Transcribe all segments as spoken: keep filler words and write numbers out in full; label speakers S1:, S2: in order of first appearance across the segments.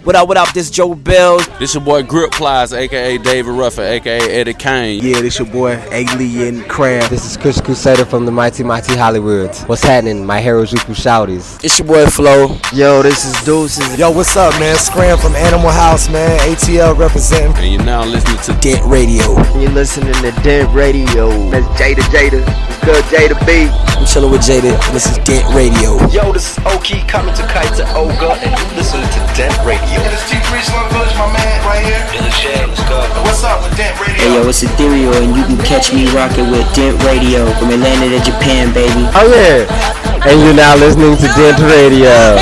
S1: What up, what up, this Joe Bells.
S2: This your boy Grip Plies, a k a. David Ruffin, a k a. Eddie Kane.
S3: Yeah, this your boy A-Lee and Crab.
S4: This is Chris Crusader from the Mighty Mighty Hollywoods. What's happening, my Harajuku Shouties?
S1: It's your boy Flo.
S5: Yo, this is Deuces.
S6: Yo, what's up, man? Scram from Animal House, man. A T L representing.
S2: And you're now listening to
S1: Dent Radio.
S5: You're listening to Dent Radio. That's Jada Jada. It's good, Jada B.
S1: I'm chilling with Jada, and this is Dent Radio.
S7: Yo, this is Oki coming to Kaita Oga, and you're listening to Dent Radio.
S8: Hey, this T three Slum Village, my man, right here.
S7: Yo, this Shay, let's go.
S8: What's up with Dent Radio?
S9: Hey, yo, it's Ethereal, and you can catch me rocking with Dent Radio from Atlanta to Japan, baby.
S4: Oh, yeah. And you're now listening to Dent Radio.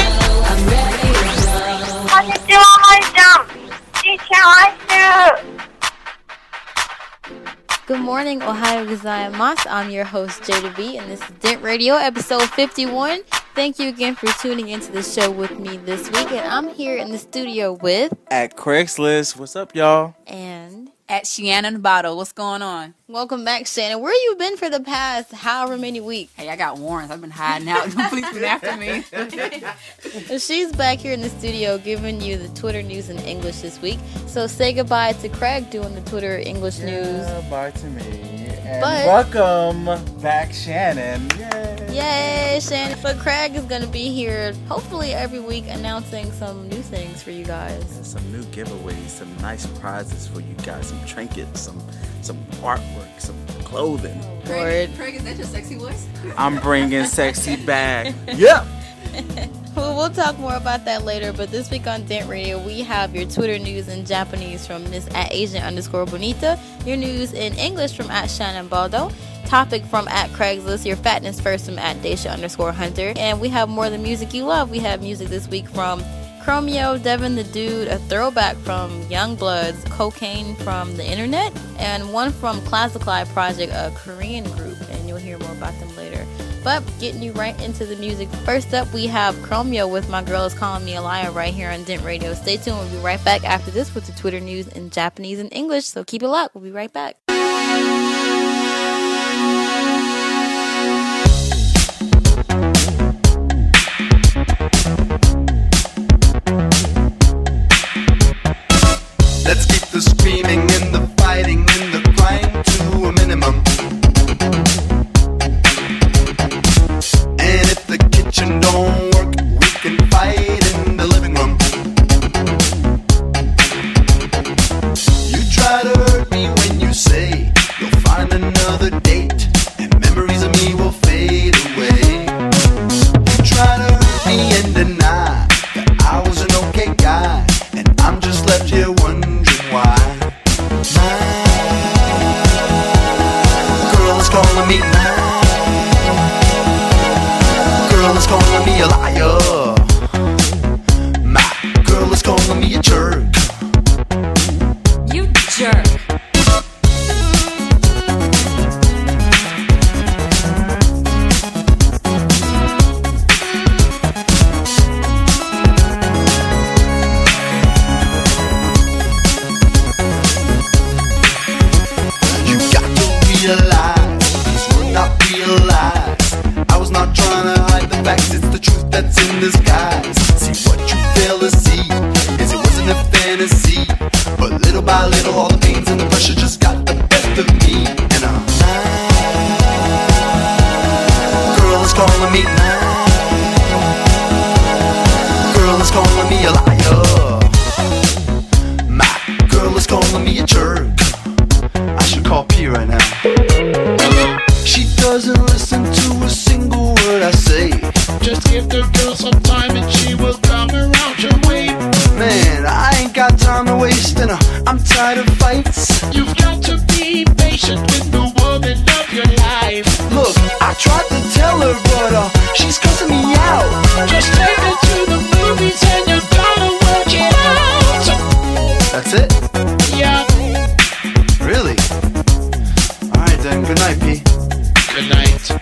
S10: Good morning, Ohio gozaimasu. I'm your host, Jada B, and this is Dent Radio, episode fifty-one. Thank you again for tuning into the show with me this week, and I'm here in the studio with...
S11: At Craigslist. What's up, y'all?
S10: And...
S12: At Shannon Bottle. What's going on?
S10: Welcome back, Shannon. Where you been for the past however many weeks?
S12: Hey, I got warrants. I've been hiding out. Police been after me.
S10: She's back here in the studio giving you the Twitter news in English this week. So say goodbye to Craig doing the Twitter English
S11: yeah,
S10: news.
S11: Bye to me. And
S10: but,
S11: welcome back, Shannon. Yay.
S10: Yay, Shannon. But Craig is going to be here hopefully every week announcing some new things for you guys.
S11: And some new giveaways, some nice prizes for you guys, some trinkets, some some artwork, some clothing.
S12: Craig, Craig, is that your sexy voice?
S11: I'm bringing sexy back. Yep.
S10: Well, we'll talk more about that later, but this week on Dent Radio, we have your Twitter news in Japanese from Miss at Asian underscore Bonita, your news in English from at Shannon Baldo, topic from at Craigslist, your fatness first from at Daisha underscore Hunter, and we have more than music you love. We have music this week from Chromeo, Devin the Dude, a throwback from Youngbloods, Cocaine from the Internet, and one from Classicly Project, a Korean group, and you'll hear more about them later. But getting you right into the music. First up, we have Chromeo with My Girl Is Calling Me a Liar right here on Dent Radio. Stay tuned. We'll be right back after this with the Twitter news in Japanese and English. So keep it locked. We'll be right back.
S8: Let's keep the screaming and the fighting and the crying to a minimum. And if the kitchen don't work, we can fight in the living room. You try to hurt me when you say you'll find another date, and memories of me will fade away. You try to hurt me and deny that I was an okay guy, and I'm just left here wondering why. My girl is calling me now. Girl is calling me a liar. My girl is calling me a jerk.
S12: You jerk.
S8: You got to realize these were not real lies. I was not trying to hide the facts, it's the truth that's in disguise. See, what you fail to see is it wasn't a fantasy, but little by little all the pains and the pressure just got the best of me. And a girl is calling me now. Girl is calling me a liar. My girl is calling me a jerk. I should call P right now. She doesn't listen to a single word I say.
S13: Just give the girl some time and she will come around your way.
S8: Man, I ain't got time to waste and uh, I'm tired of fights.
S13: You've got to be patient with the woman of your life.
S8: Look, I tried to tell her, but uh, she's cussing me out.
S13: Just take her to the movies and you're gonna work it out.
S8: That's it?
S13: Yeah.
S8: Really? Alright then, good night, P.
S13: Good night.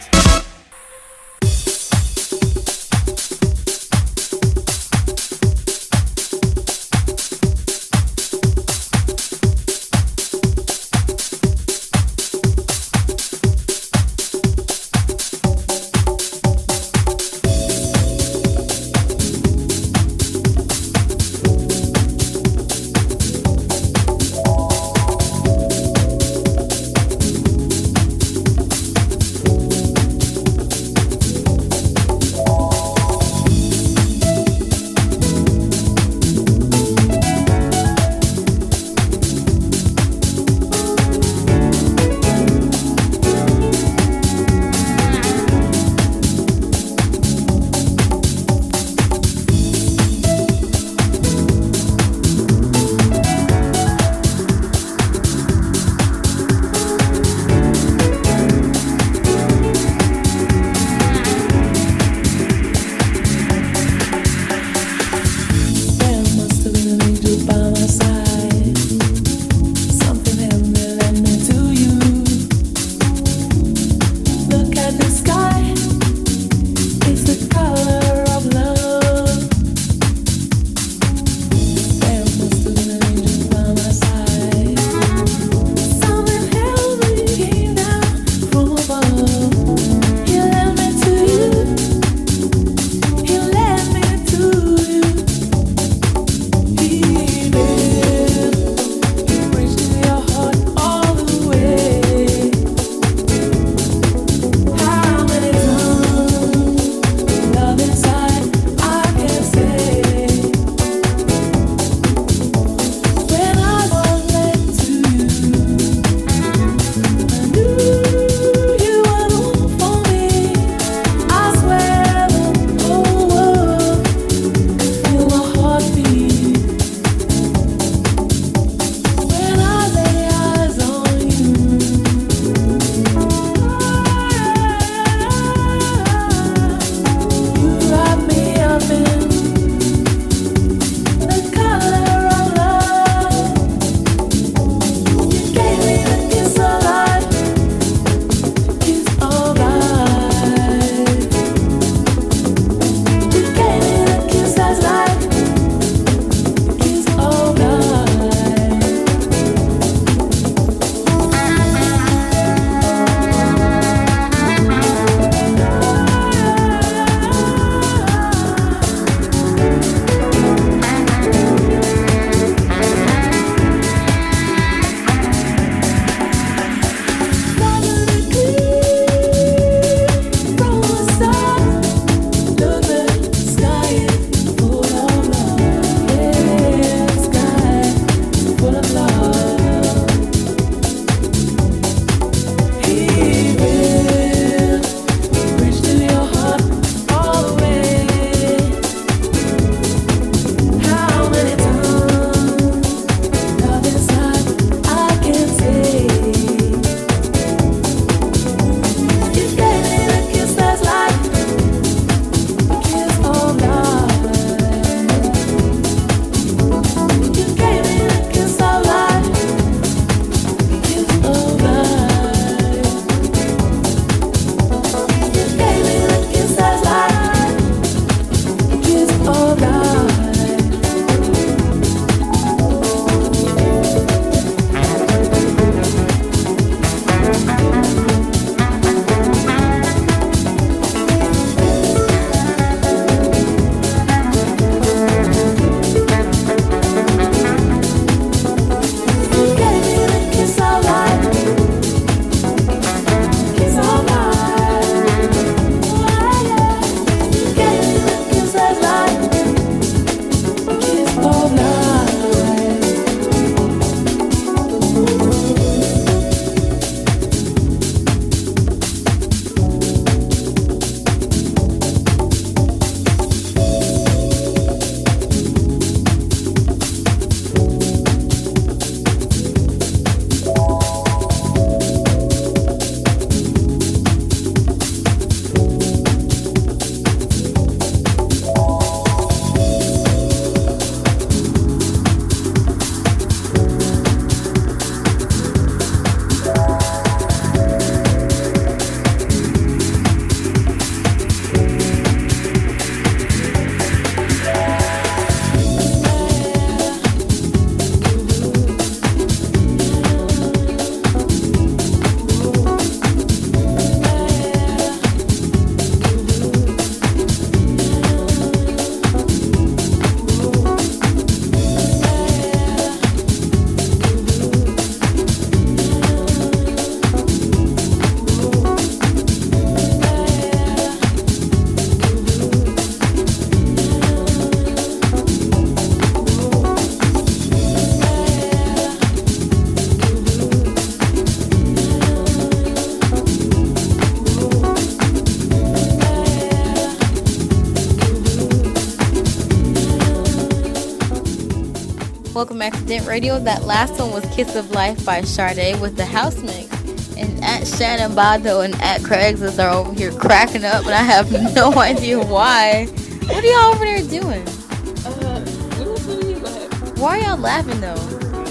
S10: Welcome back to Dent Radio. That last one was Kiss of Life by Sade with the house mix. And at Shannon Bado and at Craigslist are over here cracking up, and I have no idea why. What are y'all over there doing?
S12: Uh, Go ahead.
S10: Why are y'all laughing though?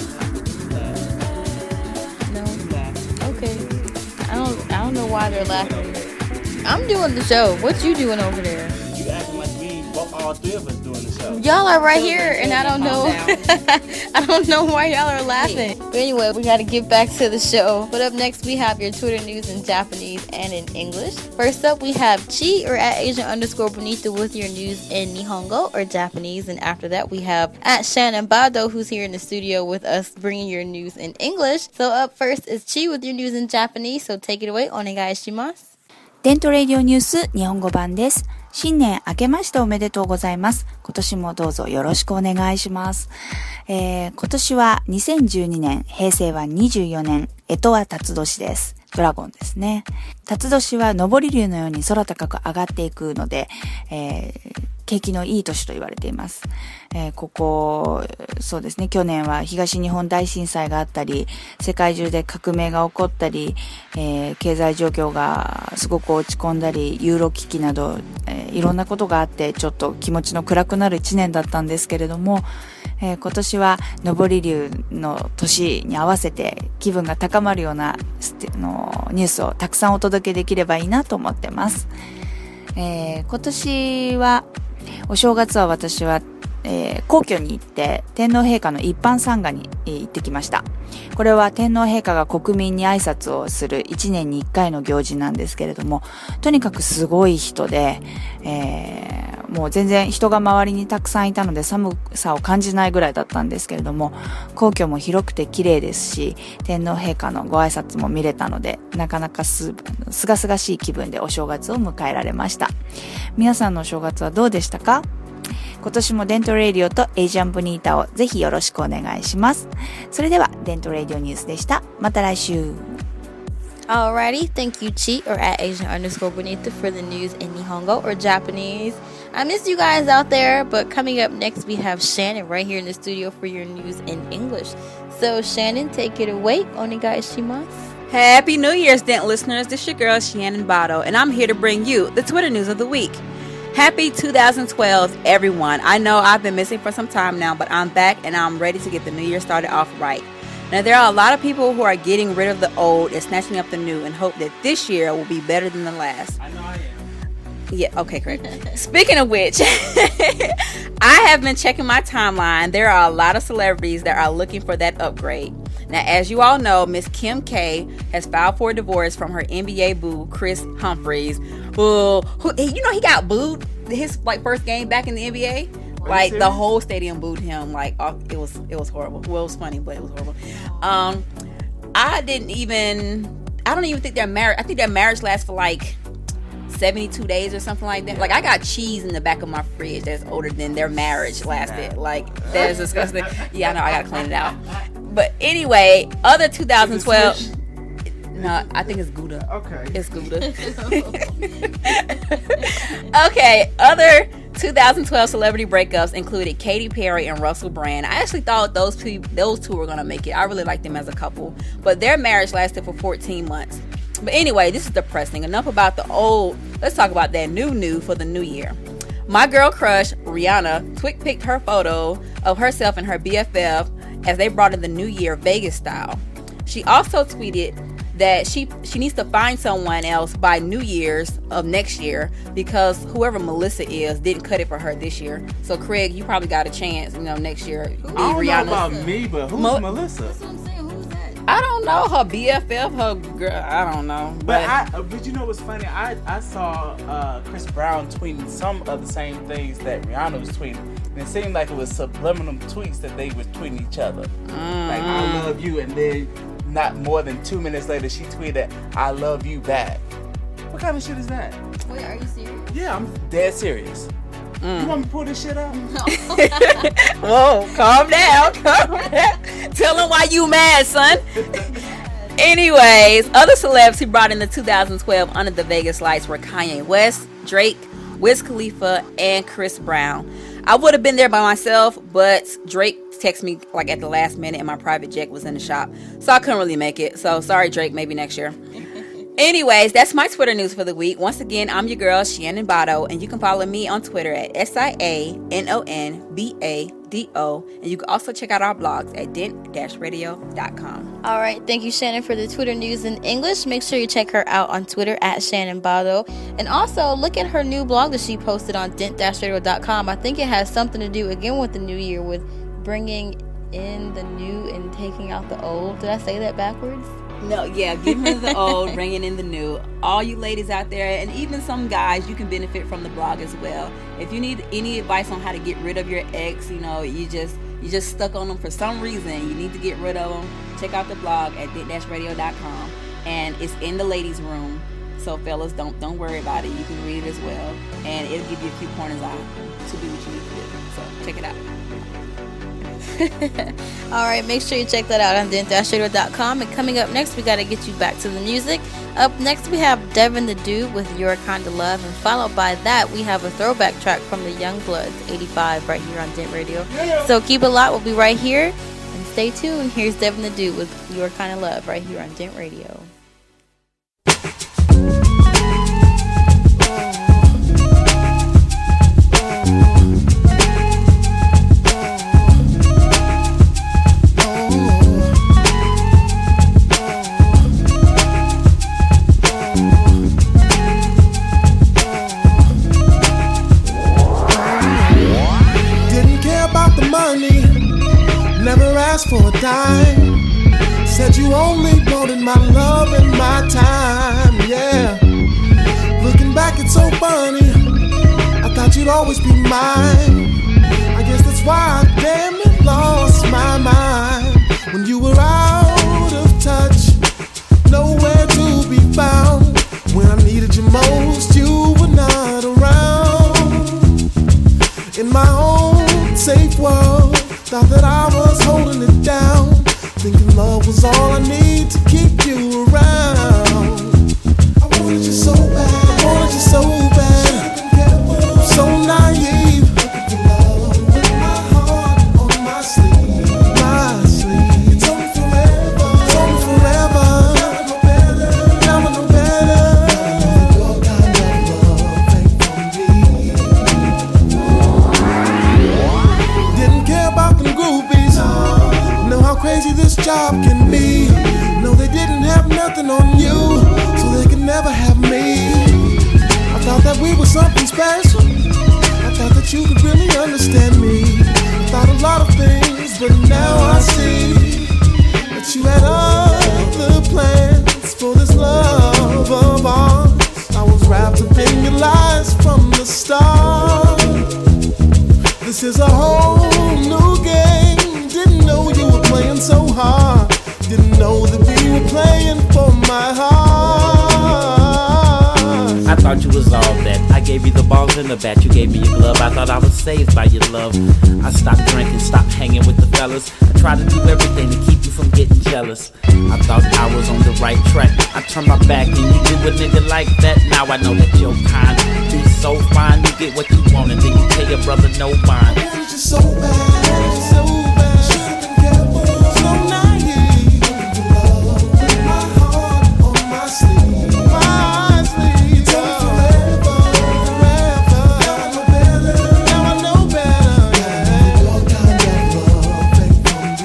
S10: No. Okay. I don't. I don't know why they're laughing. I'm doing the show. What you doing over there?
S14: You acting like we, all three of us doing the show.
S10: Y'all are right here, and I don't know. I don't know why y'all are laughing. But anyway, we got to get back to the show. But up next, we have your Twitter news in Japanese and in English. First up, we have Chi or at Asian underscore Bonita with your news in Nihongo or Japanese. And after that, we have at Shannon Bado, who's here in the studio with us, bringing your news in English. So up first is Chi with your news in Japanese. So take it away. Onegai shimasu.
S15: デントレディオニュース日本語版です。新年明けましておめでとうございます。今年もどうぞよろしくお願いします。えー、今年はにせんじゅうにねん、平成はにじゅうよねん、干支は辰年です。ドラゴンですね。辰年は昇り竜のように空高く上がっていくので、えー、景気のいい年と言われています。えー、ここ、そうですね、去年は東日本大震災があったり、世界中で革命が起こったり、えー、経済状況がすごく落ち込んだり、ユーロ危機など、えー、いろんなことがあって、ちょっと気持ちの暗くなる一年だったんですけれども、えー、今年は昇り竜の年に合わせて気分が高まるようなのニュースをたくさんお届けできればいいなと思ってます。えー、今年はお正月は私は、えー、皇居に行って天皇陛下の一般参賀に、えー、行ってきました。これは天皇陛下が国民に挨拶をする一年に一回の行事なんですけれども、とにかくすごい人で、えー、もう全然人が周りにたくさんいたので寒さを感じないぐらいだったんですけれども、皇居も広くて綺麗ですし、天皇陛下のご挨拶も見れたので、なかなかす、すがすがしい気分でお正月を迎えられました。皆さんのお正月はどうでしたか？今年もデントレディオとエイジアンボニータをぜひよろしくお願いします。それではデントレディオニュースでした。また来週。
S10: Alrighty, thank you Chi or at Asian underscore Bonita for the news in Nihongo or Japanese. I miss you guys out there, but coming up next we have Shannon right here in the studio for your news in English. So Shannon, take it away. Onegai shimasu.
S12: Happy New Year's, Dent listeners. This is your girl Shannon Bado, and I'm here to bring you the Twitter news of the week. Happy two thousand twelve, everyone. I know I've been missing for some time now, but I'm back and I'm ready to get the new year started off right. Now, there are a lot of people who are getting rid of the old and snatching up the new and hope that this year will be better than the last.
S14: I know I am.
S12: Yeah, okay, correct. Speaking of which, I have been checking my timeline. There are a lot of celebrities that are looking for that upgrade. Now, as you all know, Miss Kim K has filed for a divorce from her N B A boo, Chris Humphries, who, who you know, he got booed his like first game back in the N B A. Like the whole stadium booed him. Like it was, it was horrible. Well, it was funny, but it was horrible. Um, I didn't even. I don't even think their marriage. I think their marriage lasts for like seventy-two days or something like that. Like I got cheese in the back of my fridge that's older than their marriage lasted. Like that is disgusting. Yeah, I know. I gotta clean it out. But anyway, other twenty twelve. No, I think it's Gouda. Okay. It's Gouda. Okay, other twenty twelve celebrity breakups included Katy Perry and Russell Brand. I actually thought those two, those two were going to make it. I really liked them as a couple. But their marriage lasted for fourteen months. But anyway, this is depressing. Enough about the old. Let's talk about that new new for the new year. My girl crush, Rihanna, twit picked her photo of herself and her B F F as they brought in the new year Vegas style. She also tweeted that she she needs to find someone else by New Year's of next year because whoever Melissa is didn't cut it for her this year. So Craig, you probably got a chance, you know, next year.
S14: I don't Rihanna. know about me, but who's Mo- Melissa?
S10: That's what I'm saying. Who's that?
S12: I don't know, her B F F, her girl. I don't know.
S14: But, but I, uh, but you know what's funny? I I saw uh, Chris Brown tweeting some of the same things that Rihanna was tweeting, and it seemed like it was subliminal tweets that they were tweeting each other. Mm. Like I love you, and then. Not more than two minutes later, she tweeted, I love you back. What kind of shit is that?
S10: Wait, are you serious?
S14: Yeah, I'm dead serious. Mm. You want me to pull this shit out?
S12: No. Whoa, calm down, calm down. Tell them why you mad, son. Anyways, other celebs who brought in the two thousand twelve Under the Vegas Lights were Kanye West, Drake, Wiz Khalifa, and Chris Brown. I would have been there by myself, but Drake texted me like at the last minute and my private jet was in the shop. So I couldn't really make it. So sorry, Drake, maybe next year. Anyways, that's my Twitter news for the week. Once again, I'm your girl, Shannon Bado, and you can follow me on Twitter at S I A N O N B A D O. And you can also check out our blogs at dent dash radio dot com.
S10: All right. Thank you, Shannon, for the Twitter news in English. Make sure you check her out on Twitter at Shannon Bado. And also look at her new blog that she posted on dent dash radio dot com. I think it has something to do, again, with the new year, with bringing in the new and taking out the old. Did I say that backwards?
S12: No, yeah, getting rid of the old, bringing in the new. All you ladies out there, and even some guys, you can benefit from the blog as well. If you need any advice on how to get rid of your ex, you know, you just you just stuck on them for some reason, you need to get rid of them, check out the blog at dent dash radio dot com, and it's in the ladies' room. So fellas, don't don't worry about it. You can read it as well, and it'll give you a few pointers on to do what you need to do. So check it out.
S10: All right, make sure you check that out on dent dash radio dot com. And coming up next, we got to get you back to the music. Up next, we have Devin the Dude with Your Kind of Love, and followed by that, we have a throwback track from the Young Bloods, eighty-five, right here on Dent Radio. Yeah. So keep it locked. We'll be right here, and stay tuned. Here's Devin the Dude with Your Kind of Love right here on Dent Radio.
S16: For a dime, said you only wanted my love and my time, yeah. Looking back, it's so funny, I thought you'd always be mine. I guess that's why I damn it lost my mind. When you were out of touch, nowhere to be found. When I needed you most, you were not around. In my own safe world, thought that I was holding it down, thinking love was all I need to keep you around. I wanted you so bad, I wanted you so bad, I'm so naive. Looking for love with my heart on my sleeve, my sleeve. It's only forever, it's only forever. Never know better, never know better. Your kind of love ain't for me. Didn't care about them groupies. Know how crazy this job can be. No, they didn't have nothing on you, so they could never have me. I thought that we were something special. I thought that you could really understand me. I thought a lot of things, but now I see that you had other plans for this love of ours. I was wrapped up in your lies from the start. This is a whole new game. Didn't know you were playing so hard. Didn't know that we were playing for my heart.
S11: I thought you was all that. I gave you the balls and the bat. You gave me your glove. I thought I was saved by your love. I stopped drinking, stopped hanging with the fellas. I tried to do everything to keep you from getting jealous. I thought I was on the right track. I turned my back and you did a nigga like that. Now I know that your kind be so fine. You get what you want and then you tell your brother no mind.
S16: I wanted you so bad, so bad. Should've been careful, so naive. Looking for love with my heart on my sleeve, my sleeve. It's only forever, forever. Now I know better, now I know better. Yeah. Your kind of love ain't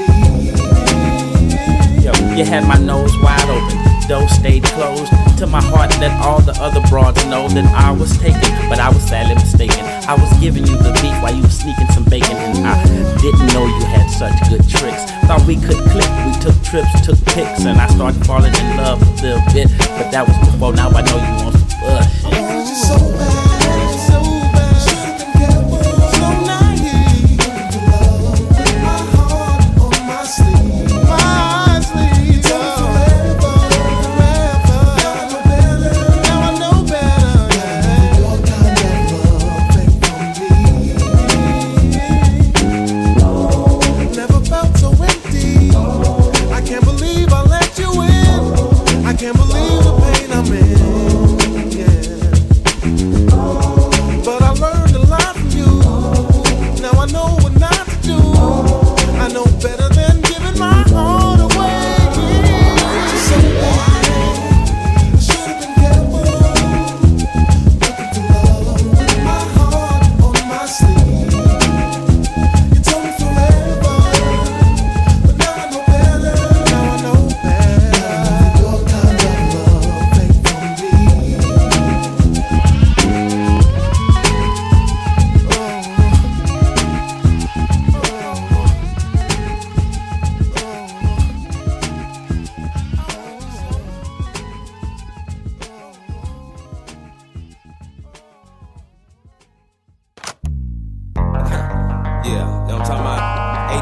S16: for me.
S11: Yo, you had my nose wide open. Door stayed closed. To my heart, let all the other broads know that I was taken, but I was sadly mistaken. I was giving you the beef while you were sneaking some bacon, and I didn't know you had such good tricks. Thought we could click, we took trips, took pics, and I started falling in love a little bit, but that was before. Now I know you want some bush.
S16: I wanted you so bad, so bad. Should've been careful, so naive. Looking for love with my heart on my sleeve, my sleeve. It's only forever, forever. Now I know better, now I know better. Yeah. Your kind of love ain't for me. Never felt so empty. I can't believe I let you in. I can't believe the pain I'm in. Yeah.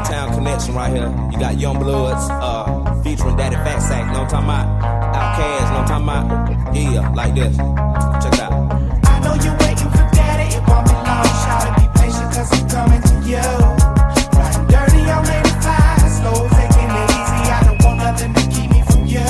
S17: H-Town connection right here. You got Young Bloods uh, featuring Daddy Fat Sack. Know what I'm talking about? Outkast. Know what I'm talking about? Yeah, like this. Check it out.
S16: I know you're waiting for daddy. It won't be long. Shout it, be patient, cause I'm coming to you. Riding dirty on eighty-five. Slow, taking it easy. I don't want nothing to keep me from you.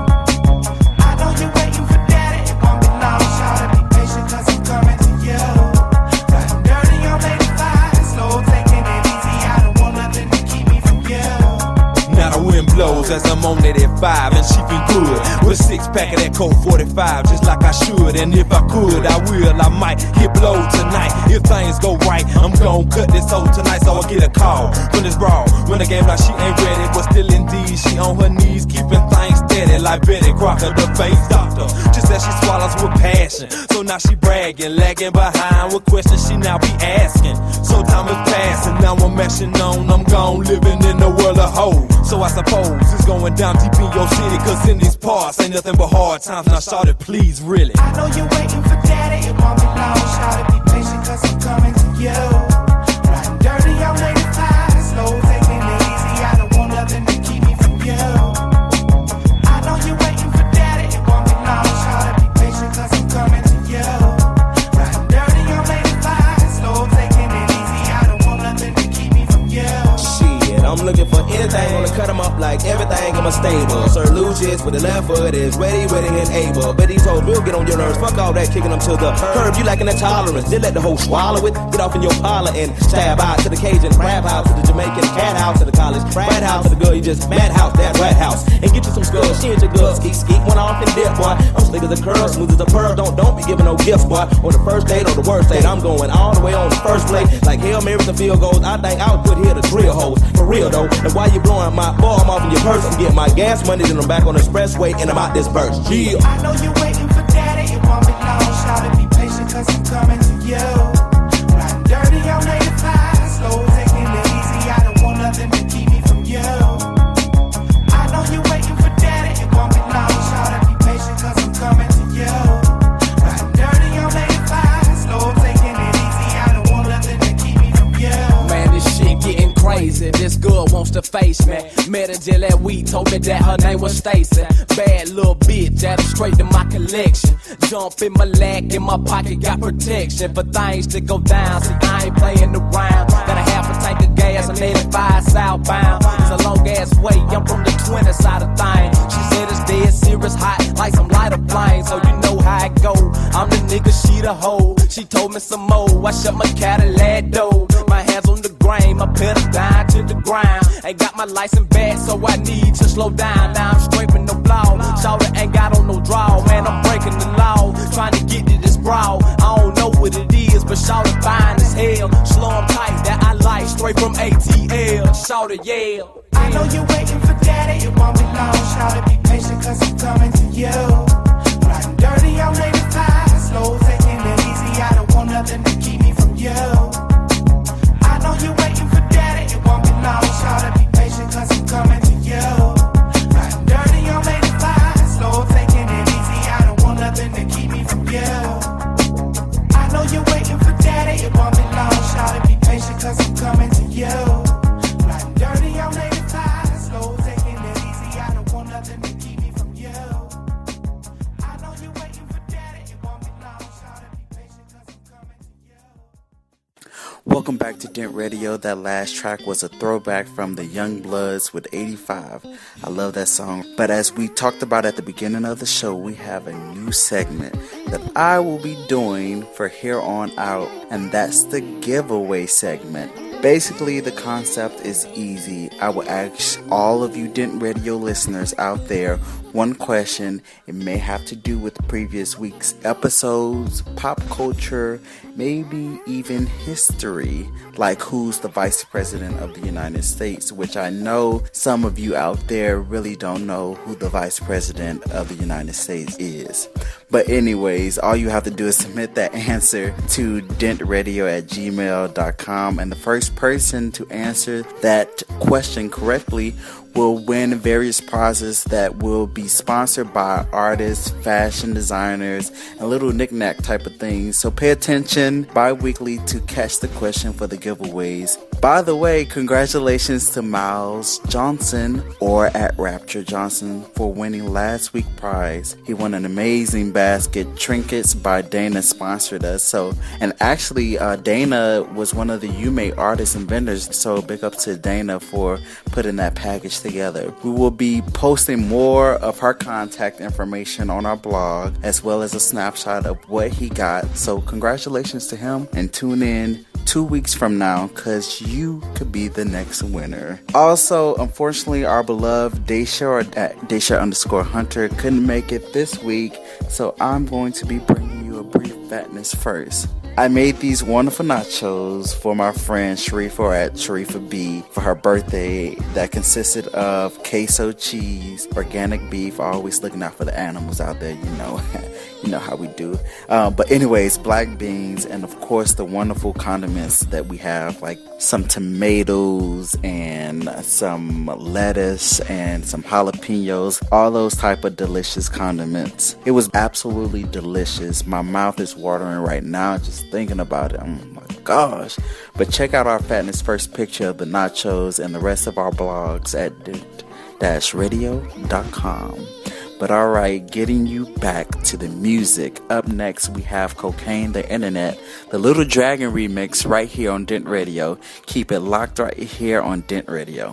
S16: I know you're waiting for daddy. It won't be long. Shout it, be patient, cause I'm coming to you. Riding dirty on eighty-five. Slow, taking it easy. I don't want nothing to keep me from you.
S17: Now the wind blows as I'm on it at five, and she feel good with a six pack of that Colt forty-five, just like I should. And if I could, I will. I might hit blow tonight. If things go right, I'm gon' cut this hoe tonight. So I get a call from this bra. When the game like she ain't ready, but still indeed she on her knees, keeping things steady like Betty Crocker, the face doctor. Just as she swallows with passion, so now she bragging, lagging behind with questions she now be asking. So time is passing, now I'm mashing on. I'm gone living in the world of hoes. So I suppose it's going down deep in your city, cause in these parts ain't nothing but hard times. Now shout it, please, really.
S16: I know you're waiting for daddy. It won't be long. Shout it, be patient, cause I'm coming to you. Riding dirty on eighty-five. Slow, taking it easy. I don't want nothing to keep me from you. I know you're waiting for daddy. It won't be long. Shout it, be patient, cause I'm coming to you. Riding dirty on eighty-five. Slow, taking it easy. I don't want nothing to keep me from you.
S17: Shit, I'm looking for anything, wanna cut them up like everything in my stable. Sir Lucius with the left foot is ready, ready, and able. But these hoes will get on your nerves. Fuck all that, kicking them to the curb. You lacking that tolerance. Then let the hoe swallow it. Get off in your parlor and stab out to the Cajun crab house, to the Jamaican cat house, to the college frat house, to the girl you just madhouse, that rat house. And get you some skulls. She ain't your girl. Skeet, skeet, one off and dip, boy. I'm slick as a curl, smooth as a pearl. Don't, don't be giving no gifts, boy. On the first date or the worst date, I'm going all the way on the first plate. Like Hail Marys and field goals. I think I was put here to drill hoes. For real though. And while you blowing my ball, I'm off in your purse. I'm getting my gas money, then I'm back on the expressway, and I'm out this burst. Yeah.
S16: I know you're waiting for daddy. It won't be long. Shout it, be patient, cause I'm coming to you. Riding dirty on eighty-five. Slow, taking it easy. I don't want nothing to keep me from you. I know you're waiting for daddy. It won't be long. Shout it, be patient, cause I'm coming to you. Riding dirty on eighty-five. Slow, taking it easy. I don't want nothing to keep me from you.
S18: Man, this shit getting crazy. This girl wants to face me. Met her just last week, told me that her name was Stacy. Bad little bitch, added straight to my collection. Jump in my leg, in my pocket, got protection for things to go down. See, I ain't playing around. Got a half a tank of gas, I'm eighty-five southbound. It's a long ass way, I'm from the twenty side of things. She said it's dead serious, hot like some lighter flame. So you know how it go. I'm the nigga, she the hoe. She told me some more. I shut my Cadillac door. My hands on the grain, my pedal down to the ground. Ain't got my license back, so I need to slow down. Now I'm scraping the blow. Shawty ain't got on no draw. Man, I'm breaking the law, trying to get to this brawl. I don't know what it is, but shawty fine as hell. Slow 'em tight, that I like, straight from A T L. Shawty, yeah.
S16: I know you're waiting for daddy. It won't be long. Shout it, be patient, cause I'm coming to you. Riding dirty on eighty-five. Slow, taking it easy. I don't want nothing to keep me from you. I know you're waiting for daddy. It won't be long. Shout it, be patient, cause I'm coming to you. Riding dirty on eighty-five. Slow, taking it easy. I don't want nothing to keep me from you. I know you're waiting for daddy. It won't be long. Shout it, be patient, cause I'm coming to you. Riding dirty on eighty-five. Slow, taking it easy. I don't want nothing to keep me from you. I know you're waiting for daddy. It won't be long. Shout it, be patient, cause I'm coming to you.
S19: Welcome back to Dent Radio. That last track was a throwback from the Young Bloods with eighty-five. I love that song. But as we talked about at the beginning of the show, we have a new segment that I will be doing for here on out, and that's the giveaway segment. Basically, the concept is easy. I will ask all of you Dent Radio listeners out there one question. It may have to do with previous week's episodes, pop culture, maybe even history, like who's the Vice President of the United States, which I know some of you out there really don't know who the Vice President of the United States is. But anyways, all you have to do is submit that answer to dentradio at gmail dot com, and the first person to answer that question correctly will win various prizes that will be sponsored by artists, fashion designers, and little knick-knack type of things. So pay attention bi-weekly to catch the question for the giveaways. By the way, congratulations to Miles Johnson, or at Rapture Johnson, for winning last week's prize. He won an amazing basket. Trinkets by Dana sponsored us. So, and actually, uh, Dana was one of the U M A artists and vendors. So big up to Dana for putting that package together. We will be posting more of her contact information on our blog, as well as a snapshot of what he got. So congratulations to him, and tune in two weeks from now, because you could be the next winner. Also, unfortunately, our beloved Daisha, or at Daisha underscore Hunter, couldn't make it this week, so I'm going to be bringing you a brief fatness first. I made these wonderful nachos for my friend Sharifa, or at Sharifa B, for her birthday, that consisted of queso cheese, organic beef, always looking out for the animals out there, you know. You know how we do. Uh, but anyways, black beans, and of course the wonderful condiments that we have, like some tomatoes and some lettuce and some jalapenos, all those type of delicious condiments. It was absolutely delicious. My mouth is watering right now just thinking about it. Oh my gosh. But check out our Fatness First picture of the nachos and the rest of our blogs at dent dash radio dot com. But alright, getting you back to the music. Up next, we have Cocaine the Internet, the Little Dragon remix right here on Dent Radio. Keep it locked right here on Dent Radio.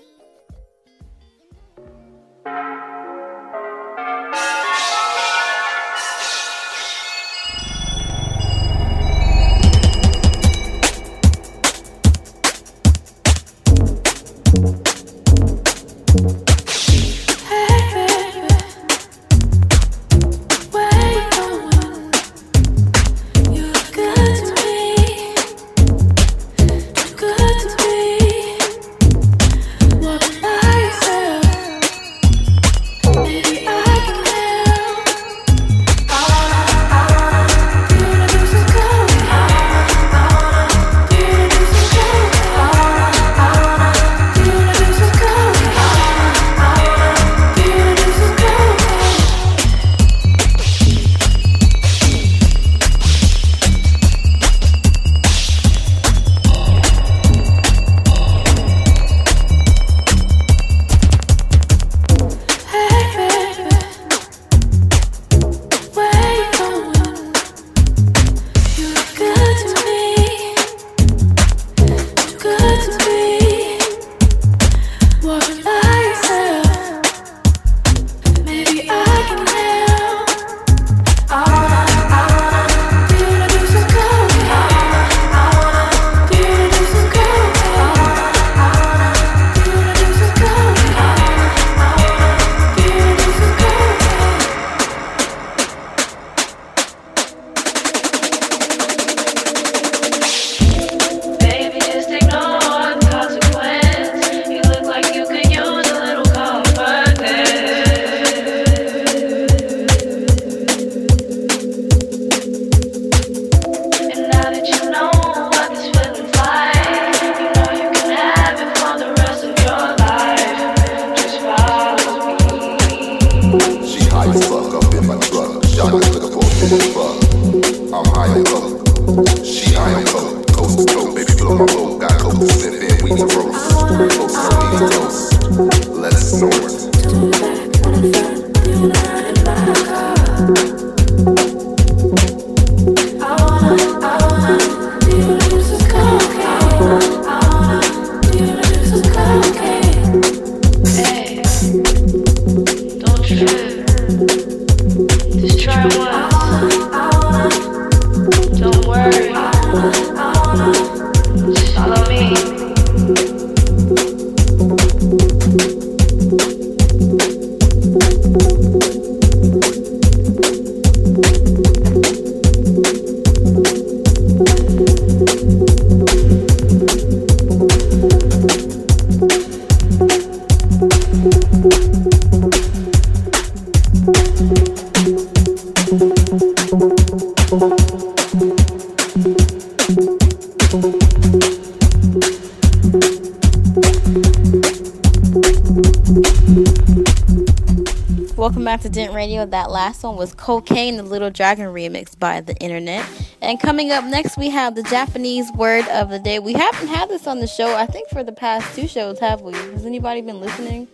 S10: Welcome back to Dent Radio. That last one was Cocaine, the Little Dragon remix by The Internet. And coming up next, we have the Japanese word of the day. We haven't had this on the show, I think, for the past two shows, have we? Has anybody been listening?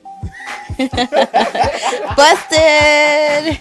S10: Busted!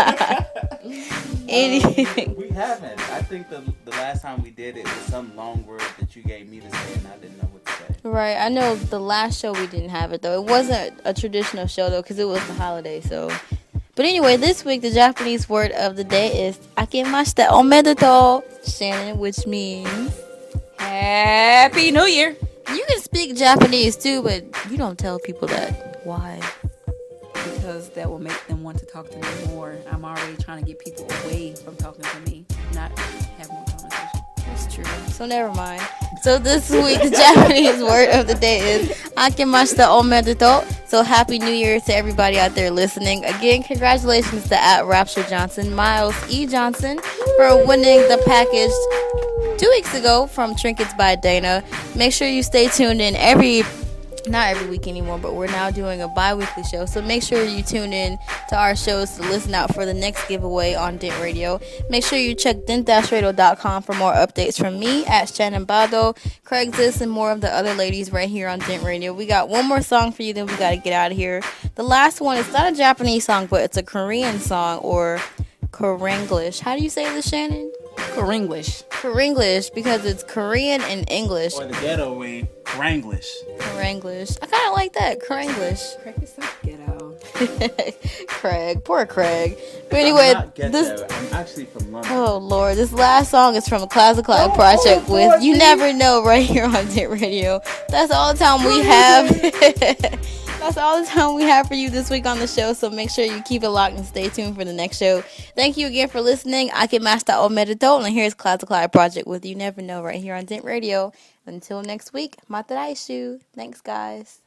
S14: Um, we haven't. I think the the last time we did it was some long word that you gave me to say, and I didn't know what to say.
S10: Right, I know the last show we didn't have it, though. It wasn't a traditional show, though, because it was the holiday, so... But anyway, this week, the Japanese word of the day is Akemashite omedetou, Shannon, which means...
S12: Happy New Year!
S10: You can speak Japanese, too, but you don't tell people that. Why?
S12: Because that will make them want to talk to me more. I'm already trying to get people away from talking to me, not have more conversation.
S10: That's true. So never mind. So this week, the Japanese word of the day is Akemashite omedetou. So happy New Year to everybody out there listening. Again, congratulations to at Rapture Johnson, Miles E. Johnson, for winning the package two weeks ago from Trinkets by Dana. Make sure you stay tuned in every... Not every week anymore, but we're now doing a bi-weekly show, so make sure you tune in to our shows to listen out for the next giveaway on Dent Radio. Make sure you check dent radio dot com for more updates from me at Shannon Bado, Craigslist, and more of the other ladies right here on Dent Radio. We got one more song for you, then we got to get out of here. The last one, it's not a Japanese song, but it's a Korean song, or Korenglish. How do you say this, Shannon?
S12: Korenglish.
S10: Korenglish, because it's Korean and English.
S14: Or the ghetto way, Korenglish.
S10: Korenglish. I kind of like that. Korenglish.
S12: Craig is so ghetto.
S10: Craig. Poor Craig. But anyway,
S14: I'm not ghetto.
S10: this...
S14: I'm actually from London.
S10: Oh, Lord. This last song is from a Classic Cloud Project
S14: oh,
S10: with You Never Know right here on Dent Radio. That's all the time we have. That's all the time we have for you this week on the show, so make sure you keep it locked and stay tuned for the next show. Thank you again for listening. Akemashite omedetou, and here's Classic Cloud Project with You Never Know right here on Dent Radio. Until next week, mataraishu. Thanks, guys.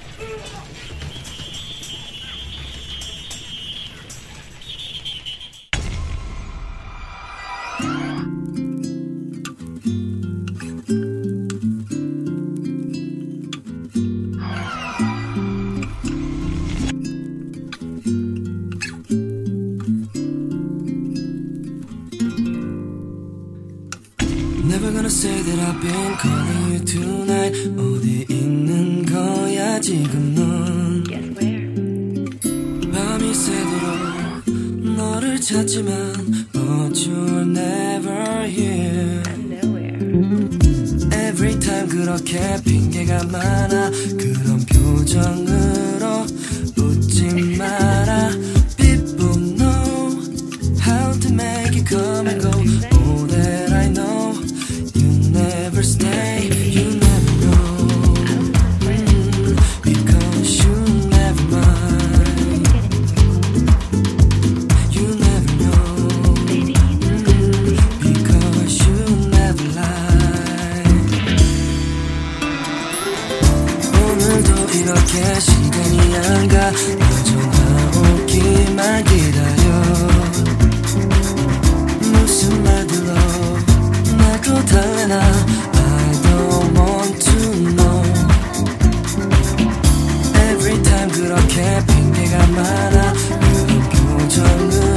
S20: Never gonna say that I've been calling you tonight. 어디 있는 거야 지금 넌? Guess where? 밤이 새도록 너를 찾지만 but you're never here. I'm nowhere. Every time 그렇게 핑계가 많아. 그런 표정으로 웃지 마라. People know how to make it come and go. All that I know. Never stay, you never know, mm, because you never mind. You never know, mm, because you never lie. 오늘도 이렇게 시간이 안 가. 너 전화 오기만 기다려. 무슨 말들로 또 달래나 I don't want to know. Every time 그렇게 핑계가 많아. 그런 표정을